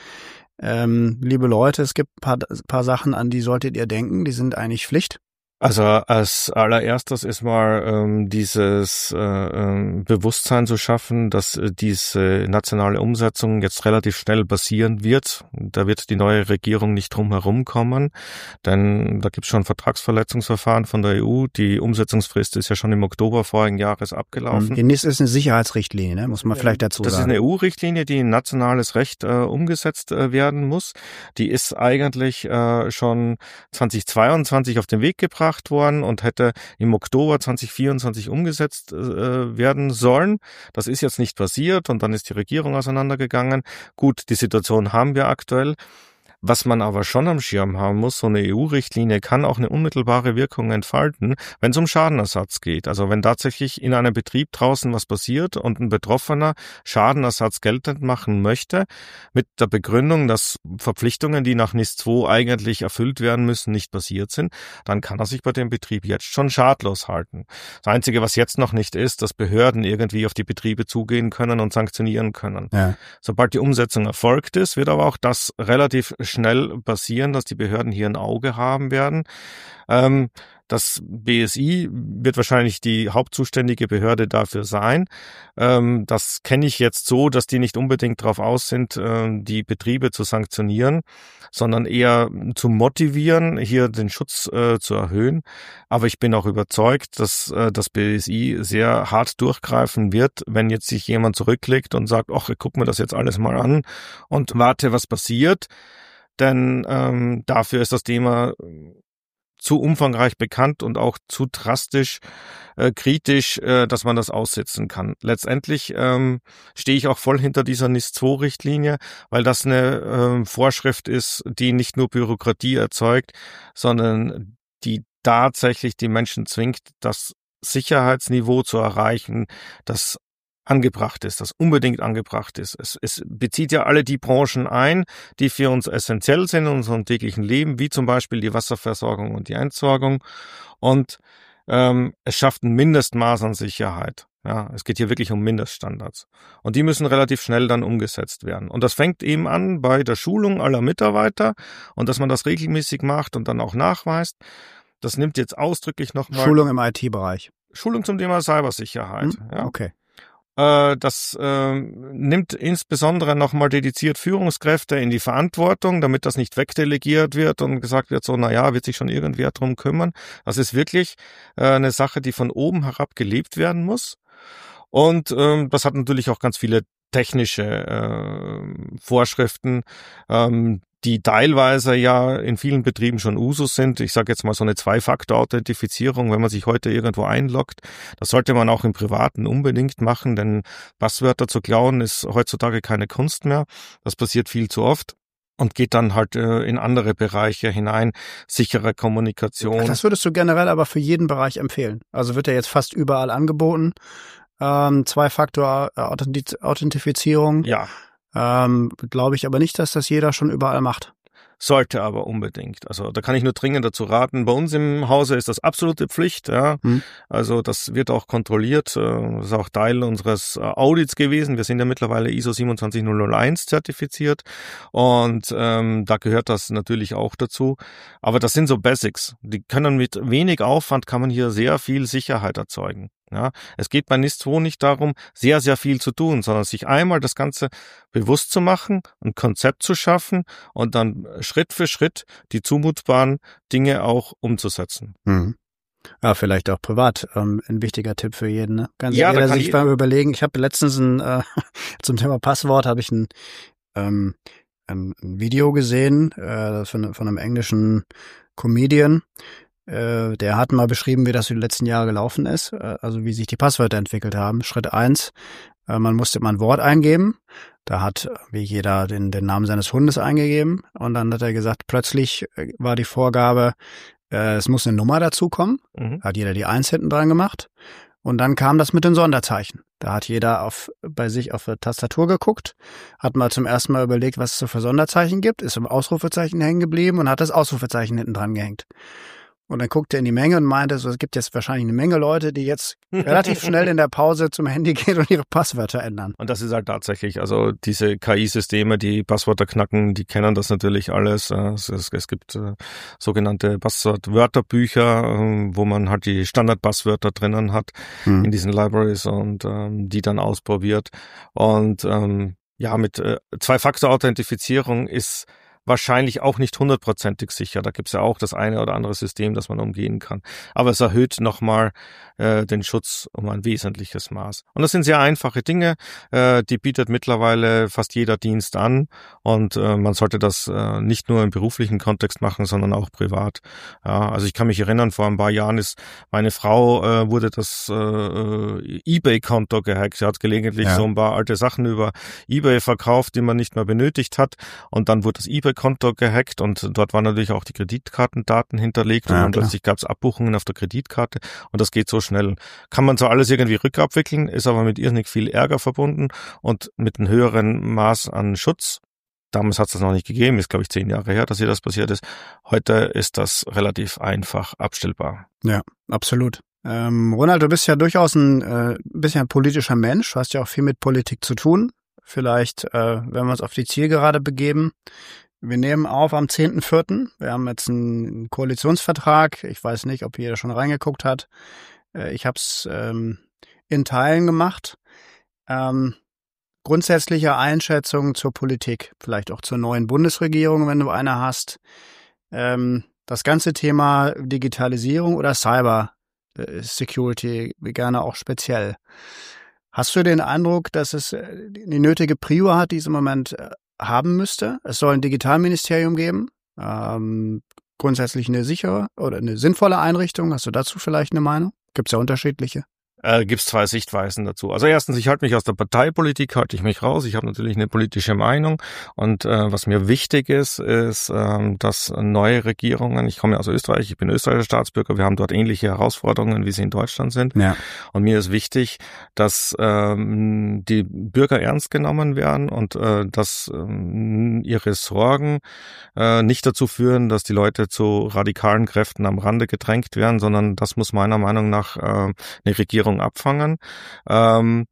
ähm, liebe Leute, es gibt ein paar, paar Sachen, an die solltet ihr denken, die sind eigentlich Pflicht?
Also als allererstes ist mal ähm, dieses äh, ähm, Bewusstsein zu schaffen, dass äh, diese nationale Umsetzung jetzt relativ schnell passieren wird. Da wird die neue Regierung nicht drum herum kommen, denn da gibt es schon Vertragsverletzungsverfahren von der E U. Die Umsetzungsfrist ist ja schon im Oktober vorigen Jahres abgelaufen.
Die N I S ist eine Sicherheitsrichtlinie, ne? Muss man vielleicht dazu
das
sagen.
Das ist eine E U-Richtlinie, die in nationales Recht äh, umgesetzt äh, werden muss. Die ist eigentlich äh, schon zweitausendzweiundzwanzig auf den Weg gebracht worden und hätte im Oktober zweitausendvierundzwanzig umgesetzt äh, werden sollen. Das ist jetzt nicht passiert und dann ist die Regierung auseinandergegangen. Gut, die Situation haben wir aktuell. Was man aber schon am Schirm haben muss, so eine E U-Richtlinie kann auch eine unmittelbare Wirkung entfalten, wenn es um Schadenersatz geht. Also wenn tatsächlich in einem Betrieb draußen was passiert und ein Betroffener Schadenersatz geltend machen möchte, mit der Begründung, dass Verpflichtungen, die nach N I S zwei eigentlich erfüllt werden müssen, nicht passiert sind, dann kann er sich bei dem Betrieb jetzt schon schadlos halten. Das Einzige, was jetzt noch nicht ist, dass Behörden irgendwie auf die Betriebe zugehen können und sanktionieren können. Ja. Sobald die Umsetzung erfolgt ist, wird aber auch das relativ schnell passieren, dass die Behörden hier ein Auge haben werden. Ähm, das B S I wird wahrscheinlich die hauptzuständige Behörde dafür sein. Ähm, das kenne ich jetzt so, dass die nicht unbedingt darauf aus sind, äh, die Betriebe zu sanktionieren, sondern eher zu motivieren, hier den Schutz äh, zu erhöhen. Aber ich bin auch überzeugt, dass äh, das B S I sehr hart durchgreifen wird, wenn jetzt sich jemand zurücklegt und sagt, ach, ich guck mir das jetzt alles mal an und warte, was passiert. Denn ähm, dafür ist das Thema zu umfangreich bekannt und auch zu drastisch äh, kritisch, äh, dass man das aussitzen kann. Letztendlich ähm, stehe ich auch voll hinter dieser N I S zwei Richtlinie, weil das eine äh, Vorschrift ist, die nicht nur Bürokratie erzeugt, sondern die tatsächlich die Menschen zwingt, das Sicherheitsniveau zu erreichen, das angebracht ist, das unbedingt angebracht ist. Es, es bezieht ja alle die Branchen ein, die für uns essentiell sind in unserem täglichen Leben, wie zum Beispiel die Wasserversorgung und die Entsorgung. Und ähm, es schafft ein Mindestmaß an Sicherheit. Ja, es geht hier wirklich um Mindeststandards. Und die müssen relativ schnell dann umgesetzt werden. Und das fängt eben an bei der Schulung aller Mitarbeiter und dass man das regelmäßig macht und dann auch nachweist. Das nimmt jetzt ausdrücklich nochmal...
Schulung im I T-Bereich.
Schulung zum Thema Cybersicherheit. Hm? Ja.
Okay.
Das äh, nimmt insbesondere nochmal dediziert Führungskräfte in die Verantwortung, damit das nicht wegdelegiert wird und gesagt wird, so, na ja, wird sich schon irgendwer drum kümmern. Das ist wirklich äh, eine Sache, die von oben herab gelebt werden muss. Und ähm, das hat natürlich auch ganz viele technische äh, Vorschriften, ähm, die teilweise ja in vielen Betrieben schon Usus sind. Ich sage jetzt mal so eine Zwei-Faktor-Authentifizierung, wenn man sich heute irgendwo einloggt. Das sollte man auch im Privaten unbedingt machen, denn Passwörter zu klauen ist heutzutage keine Kunst mehr. Das passiert viel zu oft und geht dann halt äh, in andere Bereiche hinein. Sichere Kommunikation.
Das würdest du generell aber für jeden Bereich empfehlen. Also wird ja jetzt fast überall angeboten. Ähm, Zwei-Faktor-Authentifizierung.
Ja.
Ähm, glaube ich aber nicht, dass das jeder schon überall macht.
sollte aber unbedingt. Also da kann ich nur dringend dazu raten. Bei uns im Hause ist das absolute Pflicht. Ja. Hm. Also das wird auch kontrolliert. Das ist auch Teil unseres Audits gewesen. Wir sind ja mittlerweile I S O siebenundzwanzig null null eins zertifiziert und ähm, da gehört das natürlich auch dazu. Aber das sind so Basics. Die können mit wenig Aufwand kann man hier sehr viel Sicherheit erzeugen. Ja, es geht bei N I S zwei nicht darum, sehr, sehr viel zu tun, sondern sich einmal das Ganze bewusst zu machen, ein Konzept zu schaffen und dann Schritt für Schritt die zumutbaren Dinge auch umzusetzen.
Mhm. Ja, vielleicht auch privat. Ähm, ein wichtiger Tipp für jeden. Ne? Kann ja, jeder sich mal überlegen. Ich habe letztens ein, äh, zum Thema Passwort habe ich ein, ähm, ein Video gesehen äh, von, von einem englischen Comedian. Äh, der hat mal beschrieben, wie das in den letzten Jahren gelaufen ist, äh, also wie sich die Passwörter entwickelt haben. Schritt eins, äh, man musste mal ein Wort eingeben. Da hat wie jeder den, den Namen seines Hundes eingegeben und dann hat er gesagt, plötzlich war die Vorgabe, äh, es muss eine Nummer dazukommen. Mhm. Hat jeder die Eins hinten dran gemacht und dann kam das mit den Sonderzeichen. Da hat jeder auf bei sich auf der Tastatur geguckt, hat mal zum ersten Mal überlegt, was es so für Sonderzeichen gibt, ist im Ausrufezeichen hängen geblieben und hat das Ausrufezeichen hinten dran gehängt. Und dann guckte er in die Menge und meinte, so, es gibt jetzt wahrscheinlich eine Menge Leute, die jetzt relativ schnell in der Pause zum Handy gehen und ihre Passwörter ändern.
Und das ist halt tatsächlich, also diese K I-Systeme, die Passwörter knacken, die kennen das natürlich alles. Es, es, es gibt äh, sogenannte Passwörterbücher, äh, wo man halt die Standardpasswörter drinnen hat hm. in diesen Libraries und ähm, die dann ausprobiert. Und ähm, ja, mit äh, Zwei-Faktor-Authentifizierung ist wahrscheinlich auch nicht hundertprozentig sicher. Da gibt's ja auch das eine oder andere System, das man umgehen kann. Aber es erhöht nochmal äh, den Schutz um ein wesentliches Maß. Und das sind sehr einfache Dinge, äh, die bietet mittlerweile fast jeder Dienst an. Und äh, man sollte das äh, nicht nur im beruflichen Kontext machen, sondern auch privat. Ja, also ich kann mich erinnern, vor ein paar Jahren ist meine Frau, äh, wurde das äh, eBay-Konto gehackt. Sie hat gelegentlich ja. so ein paar alte Sachen über eBay verkauft, die man nicht mehr benötigt hat. Und dann wurde das eBay Konto gehackt und dort waren natürlich auch die Kreditkartendaten hinterlegt und ja, dann plötzlich gab es Abbuchungen auf der Kreditkarte und das geht so schnell. Kann man so alles irgendwie rückabwickeln, ist aber mit irrsinnig viel Ärger verbunden und mit einem höheren Maß an Schutz. Damals hat es das noch nicht gegeben, ist glaube ich zehn Jahre her, dass hier das passiert ist. Heute ist das relativ einfach abstellbar.
Ja, absolut. Ähm, Ronald, du bist ja durchaus ein äh, bisschen ein politischer Mensch, du hast ja auch viel mit Politik zu tun. Vielleicht, äh, wenn wir uns auf die Zielgerade begeben. Wir nehmen auf am zehnten vierten Wir haben jetzt einen Koalitionsvertrag. Ich weiß nicht, ob jeder schon reingeguckt hat. Ich habe es ähm, in Teilen gemacht. Ähm, grundsätzliche Einschätzung zur Politik, vielleicht auch zur neuen Bundesregierung, wenn du eine hast. Ähm, das ganze Thema Digitalisierung oder Cyber Security, gerne auch speziell. Hast du den Eindruck, dass es die nötige Prio hat, die es im Moment haben müsste? Es soll ein Digitalministerium geben, ähm, grundsätzlich eine sichere oder eine sinnvolle Einrichtung. Hast du dazu vielleicht eine Meinung? Gibt es ja unterschiedliche.
Äh, gibt es zwei Sichtweisen dazu. Also erstens, ich halte mich aus der Parteipolitik, halte ich mich raus. Ich habe natürlich eine politische Meinung und äh, was mir wichtig ist, ist, ähm, dass neue Regierungen, ich komme ja aus Österreich, ich bin österreichischer Staatsbürger, wir haben dort ähnliche Herausforderungen, wie sie in Deutschland sind. Ja. Und mir ist wichtig, dass ähm, die Bürger ernst genommen werden und äh, dass ähm, ihre Sorgen äh, nicht dazu führen, dass die Leute zu radikalen Kräften am Rande gedrängt werden, sondern das muss meiner Meinung nach äh, eine Regierung abfangen. Ähm,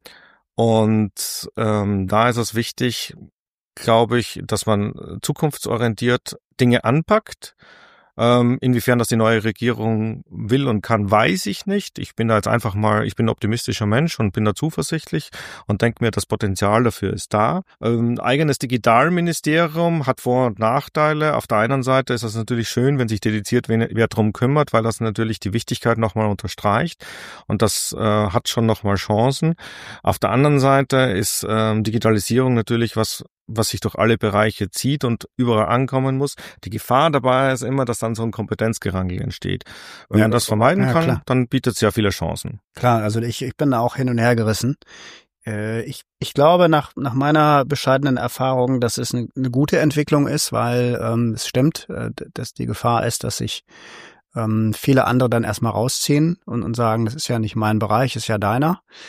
und ähm, da ist es wichtig, glaube ich, dass man zukunftsorientiert Dinge anpackt. Ähm, inwiefern das die neue Regierung will und kann, weiß ich nicht. Ich bin da jetzt einfach mal, ich bin ein optimistischer Mensch und bin da zuversichtlich und denke mir, das Potenzial dafür ist da. Ähm, eigenes Digitalministerium hat Vor- und Nachteile. Auf der einen Seite ist es natürlich schön, wenn sich dediziert wer, wer drum kümmert, weil das natürlich die Wichtigkeit nochmal unterstreicht und das äh, hat schon nochmal Chancen. Auf der anderen Seite ist ähm, Digitalisierung natürlich was, was sich durch alle Bereiche zieht und überall ankommen muss. Die Gefahr dabei ist immer, dass dann so ein Kompetenzgerangel entsteht. Wenn ja, man das vermeiden ja, kann, klar. dann bietet es ja viele Chancen.
Klar, also ich, ich bin da auch hin und her gerissen. Äh, ich, ich glaube nach, nach meiner bescheidenen Erfahrung, dass es eine, eine gute Entwicklung ist, weil ähm, es stimmt, äh, dass die Gefahr ist, dass sich ähm, viele andere dann erstmal rausziehen und, und sagen, das ist ja nicht mein Bereich, ist ja deiner.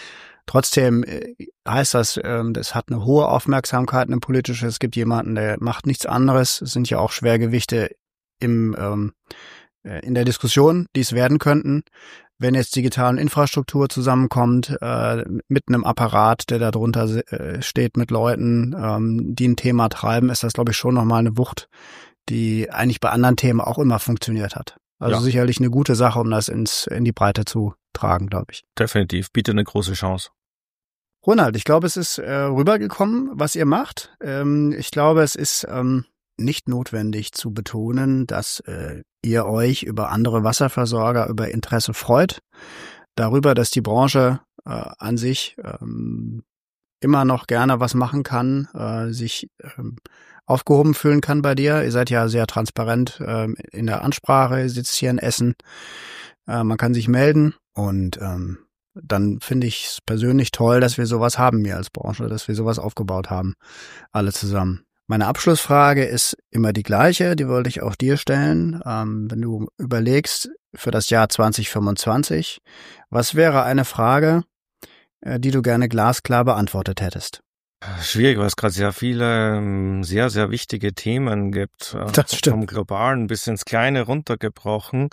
Trotzdem heißt das, das hat eine hohe Aufmerksamkeit, eine politische. Es gibt jemanden, der macht nichts anderes. Es sind ja auch Schwergewichte im, ähm, in der Diskussion, die es werden könnten. Wenn jetzt digitale Infrastruktur zusammenkommt, äh, mit einem Apparat, der da drunter äh, steht, mit Leuten, ähm, die ein Thema treiben, ist das, glaube ich, schon nochmal eine Wucht, die eigentlich bei anderen Themen auch immer funktioniert hat. Also ja. Sicherlich eine gute Sache, um das ins in die Breite zu tragen, glaube ich.
Definitiv, bietet eine große Chance.
Ronald, ich glaube, es ist äh, rübergekommen, was ihr macht. Ähm, ich glaube, es ist ähm, nicht notwendig zu betonen, dass äh, ihr euch über andere Wasserversorger, über Interesse freut, darüber, dass die Branche äh, an sich ähm, immer noch gerne was machen kann, äh, sich ähm, aufgehoben fühlen kann bei dir. Ihr seid ja sehr transparent ähm, in der Ansprache, ihr sitzt hier in Essen, äh, man kann sich melden und ähm, dann finde ich es persönlich toll, dass wir sowas haben hier als Branche, dass wir sowas aufgebaut haben, alle zusammen. Meine Abschlussfrage ist immer die gleiche, die wollte ich auch dir stellen. Ähm, wenn du überlegst für das Jahr zwanzig fünfundzwanzig, was wäre eine Frage, äh, die du gerne glasklar beantwortet hättest?
Schwierig, weil es gerade sehr viele sehr, sehr wichtige Themen gibt.
Das stimmt.
Vom Globalen bis ins Kleine runtergebrochen.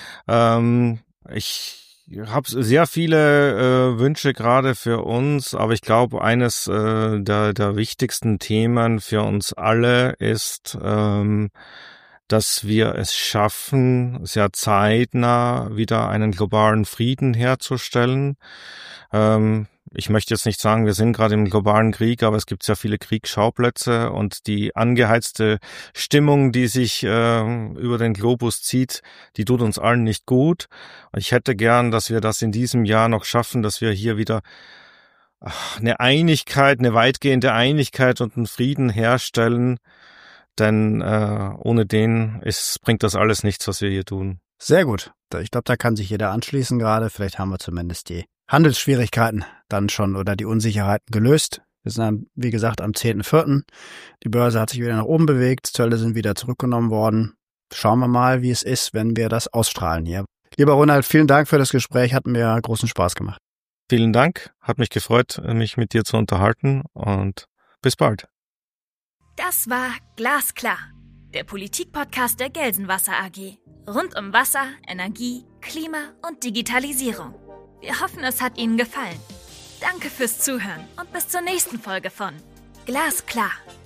Ähm, ich Ich habe sehr viele äh, Wünsche gerade für uns, aber ich glaube, eines äh, der, der wichtigsten Themen für uns alle ist, ähm, dass wir es schaffen, sehr zeitnah wieder einen globalen Frieden herzustellen. Ähm, ich möchte jetzt nicht sagen, wir sind gerade im globalen Krieg, aber es gibt sehr viele Kriegsschauplätze und die angeheizte Stimmung, die sich äh, über den Globus zieht, die tut uns allen nicht gut. Ich hätte gern, dass wir das in diesem Jahr noch schaffen, dass wir hier wieder ach, eine Einigkeit, eine weitgehende Einigkeit und einen Frieden herstellen, denn äh, ohne den ist, bringt das alles nichts, was wir hier tun.
Sehr gut. Ich glaube, da kann sich jeder anschließen gerade. Vielleicht haben wir zumindest die Handelsschwierigkeiten dann schon oder die Unsicherheiten gelöst. Wir sind, wie gesagt, am zehnten vierten Die Börse hat sich wieder nach oben bewegt, Zölle sind wieder zurückgenommen worden. Schauen wir mal, wie es ist, wenn wir das ausstrahlen hier. Lieber Ronald, vielen Dank für das Gespräch, hat mir großen Spaß gemacht.
Vielen Dank, hat mich gefreut, mich mit dir zu unterhalten und bis bald.
Das war Glasklar, der Politik-Podcast der Gelsenwasser A G. Rund um Wasser, Energie, Klima und Digitalisierung. Wir hoffen, es hat Ihnen gefallen. Danke fürs Zuhören und bis zur nächsten Folge von Glasklar.